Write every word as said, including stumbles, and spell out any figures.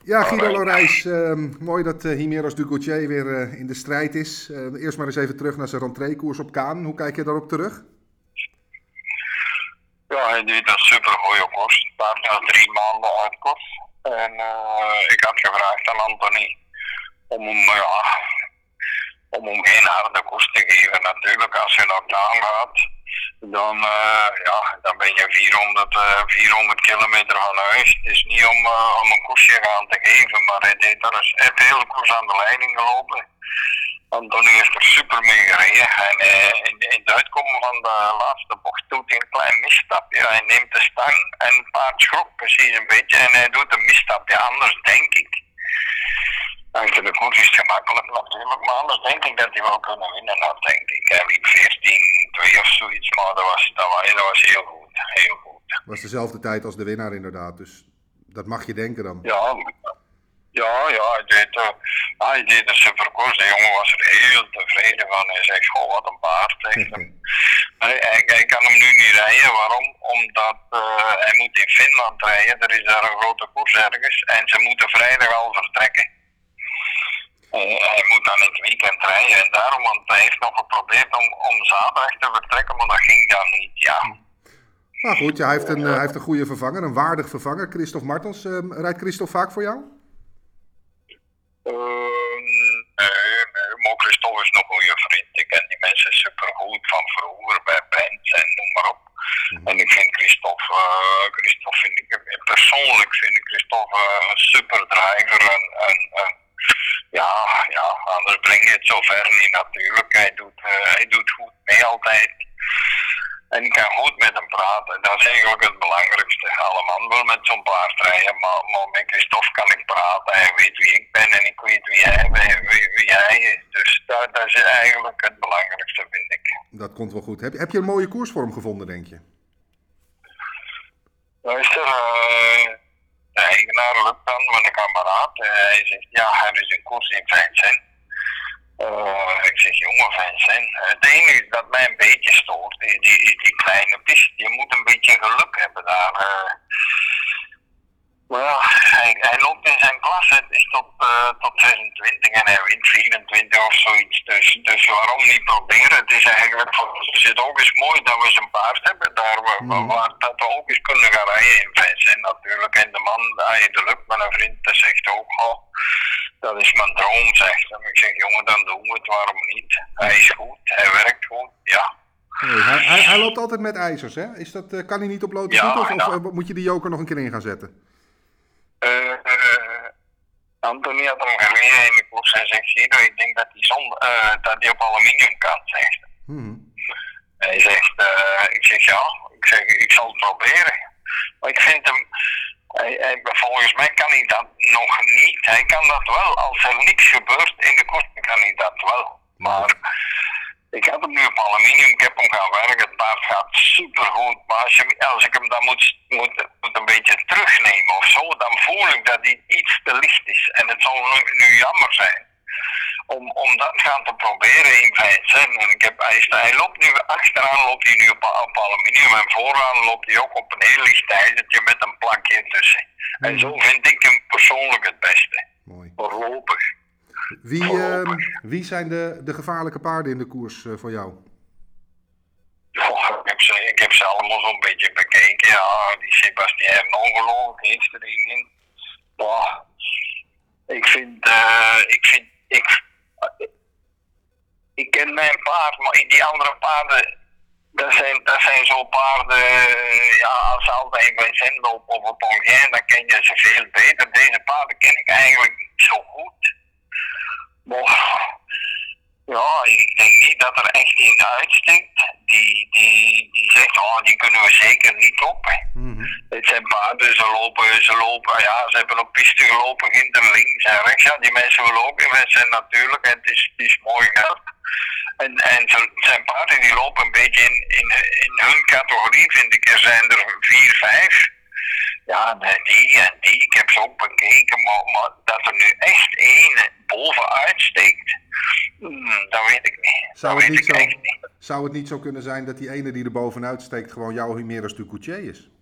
Ja, Guido Lorijs, uh, mooi dat uh, Himeros du Gauthier weer uh, in de strijd is. Uh, eerst maar eens even terug naar zijn rentree-koers op Kaan. Hoe kijk je daarop terug? Ja, hij deed een super goede koers. Het waren na drie maanden uit koers. En uh, ik had gevraagd aan Anthony om hem, ja, om hem geen harde koers te geven. Natuurlijk, als je naar Kaan gaat, dan, uh, ja, dan ben je vierhonderd, uh, vierhonderd kilometer van huis. Het is niet om, uh, om een koersje gaan te geven, maar hij deed er dus, hij heeft de hele koers aan de leiding gelopen. Anthony heeft er super mee gereden en uh, in, in het uitkomen van de laatste bocht doet hij een klein misstapje. Hij neemt de stang en het paard schrok precies een beetje en hij doet een misstapje, anders denk ik. Achter de koers is het gemakkelijk natuurlijk, maar anders denk ik dat hij wel kunnen winnen. Dat denk ik. Hij liep veertien twee of zoiets, maar dat was, dat was, dat was heel goed. Heel goed. Het was dezelfde tijd als de winnaar inderdaad, dus dat mag je denken dan. Ja, ja, ja hij, deed, uh, hij deed een superkoers. De jongen was er heel tevreden van. Hij zegt, goh, wat een paard. hij, hij, hij kan hem nu niet rijden. Waarom? Omdat uh, hij moet in Finland rijden. Er is daar een grote koers ergens en ze moeten vrijdag al vertrekken. Uh, hij moet dan in het weekend rijden en daarom, want hij heeft nog geprobeerd om, om zaterdag te vertrekken, maar dat ging dan niet, ja. Maar goed, ja, hij, heeft een, uh, hij heeft een goede vervanger, een waardig vervanger. Christophe Martens, uh, rijdt Christophe vaak voor jou? Uh, nee, nee, maar Christophe is nog een goede vriend. Ik ken die mensen supergoed van vroeger bij bands en noem maar op. Mm-hmm. En ik vind Christophe, uh, Christophe vind ik, persoonlijk vind ik Christophe uh, een super driver en, en, en ja, ja, anders breng je het zo ver niet natuurlijk. Hij doet, uh, hij doet goed mee altijd. En ik kan goed met hem praten. Dat is eigenlijk het belangrijkste. Alle man wil met zo'n paard rijden, maar, maar met Christophe kan ik praten. Hij weet wie ik ben en ik weet wie hij, wie, wie hij is. Dus dat, dat is eigenlijk het belangrijkste, vind ik. Dat komt wel goed. Heb, heb je een mooie koersvorm gevonden, denk je? Luister, uh, de eigenaar lukt dan met een kameraad. Uh, hij zegt, ja, er is een koers in Vincent. Uh, ik zeg, jongen, Vincent. Het enige dat mij een beetje stoort, is die, die, die kleine piste. Je moet een beetje geluk hebben daar. Uh, maar ja, hij, hij loopt in zijn klasse, het is tot, uh, tot zesentwintig en hij wint vierentwintig of zoiets. Dus, dus waarom niet proberen? Het is eigenlijk voor ons is het ook eens mooi dat we zijn paard hebben daar, waar, mm. waar dat we ook eens kunnen gaan rijden in Vincent natuurlijk. En de man, hij de lukt met een vriend, dat zegt ook, oh, dat is mijn droom, zegt hij. Ik zeg, jongen, dan doen we het, waarom niet? Hij is goed, hij werkt goed, ja. Nee, hij, hij, hij loopt altijd met ijzers, hè? Is dat, uh, kan hij niet op blote voet, ja, of, ja. of uh, moet je die joker nog een keer in gaan zetten? Uh, uh, Anthony had hem gereden in de koers en zegt, Guido, ik denk dat hij uh, dat die op aluminium kan, zegt hij. Hmm. Hij zegt, uh, ik zeg, ja, ik zeg, ik zal het proberen. Maar ik vind hem, hij, hij, volgens mij kan hij dat nog niet. Hij kan dat wel, als er niks gebeurt in de koers, kan hij dat wel. Maar ik heb hem nu op aluminium, ik heb hem gaan werken, het paard gaat super goed. Maar als, je, als ik hem dan moet, moet, moet een beetje terugnemen of zo, dan voel ik dat hij iets te licht is. En het zal nu, nu jammer zijn om, om dat gaan te proberen in Vincent. En ik heb, hij, hij loopt nu, achteraan loopt hij nu op, op aluminium en vooraan loopt hij ook op een heel licht ijzertje met een plankje tussen. Mm. En zo vind ik hem persoonlijk het beste. Mooi. Voorlopig. Wie, uh, wie zijn de, de gevaarlijke paarden in de koers uh, voor jou? Oh, ik, heb ze, ik heb ze allemaal zo'n beetje bekeken. Ja, die Sebastien ongelooflijk heeft er een in. Oh, ik vind, uh, ik vind, ik, uh, ik ken mijn paard, maar die andere paarden, dat zijn, dat zijn zo'n paarden, uh, ja, als ze altijd in Vincent lopen of op Ongien, dan ken je ze veel beter. Deze paarden ken ik eigenlijk niet zo goed. Maar ja, ik denk niet dat er echt een uitsteekt die, die, die zegt, oh, die kunnen we zeker niet op. Mm-hmm. Het zijn paarden, ze lopen, ze lopen, ja, ze hebben op piste gelopen, ginder links en rechts. Ja, die mensen willen ook in zijn natuurlijk en het is, het is mooi geld. En, en ze zijn paarden die lopen een beetje in, in, in hun categorie, vind ik. Er zijn er vier, vijf. Ja, die en die, ik heb ze ook bekeken, maar, maar dat er nu echt één bovenuit steekt, hmm, dat weet ik niet. Zou dat het, weet niet ik zo, echt niet. zou het niet zo kunnen zijn dat die ene die er bovenuit steekt gewoon jouw Himeros du Gauthier is?